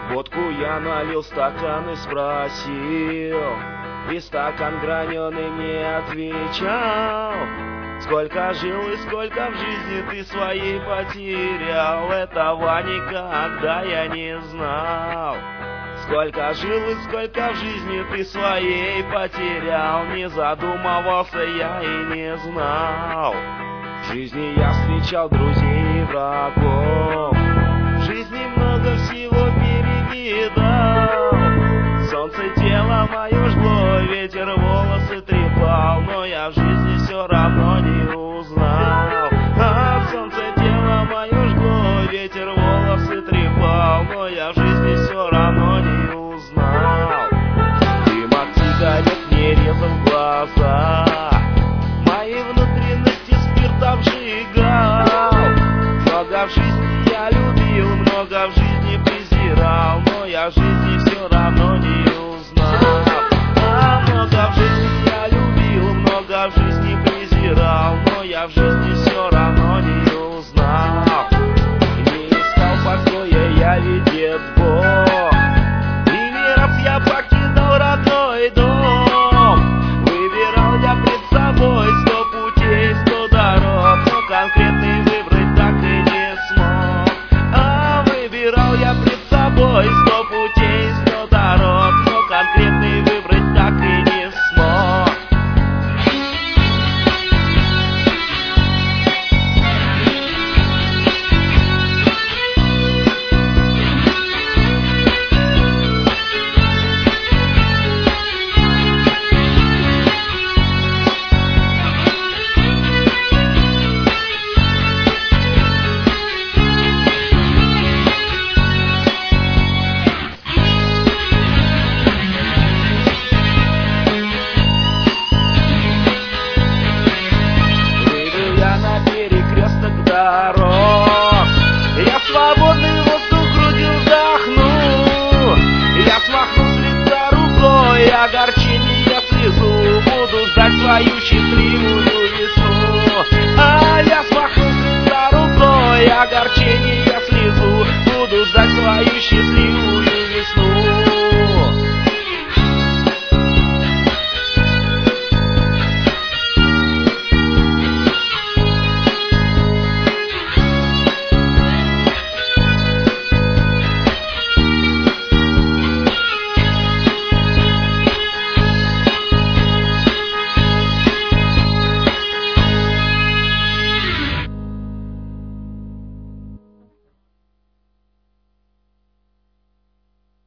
Водку я налил, стакан и спросил, и стакан граненый мне отвечал: сколько жил и сколько в жизни ты своей потерял, этого никогда я не знал. Сколько жил и сколько в жизни ты своей потерял, не задумывался я и не знал. В жизни я встречал друзей и врагов, в жизни много всего перевидал. Солнце тело мое жгло, ветер волосы трепал, но я в жизни все равно не узнал. Солнце тело мое жгло, ветер волосы трепал, но я в жизни все равно не узнал. Дым от сигарет мне резал глаза, мои внутренности спиртом сжигал. Много в жизни я любил, много в жизни презирал, но я в жизни все равно не узнал. Много в жизни я любил, много в жизни презирал, но я в жизни все равно не узнал. Не искал покоя я, ведь Бог, и не раз я покидал родной дом. Выбирал я пред собой 100 путей, 100 дорог, но конкретный выбрать так и не смог. Выбирал я пред собой 100 путей, 100 дорог, но конкретный выбрать так и не смог. Я свободный воздух грудью вдохну, я смахну с лица рукой огорчение слезу, буду ждать свою счастливую весну. Я смахну с лица рукой огорчение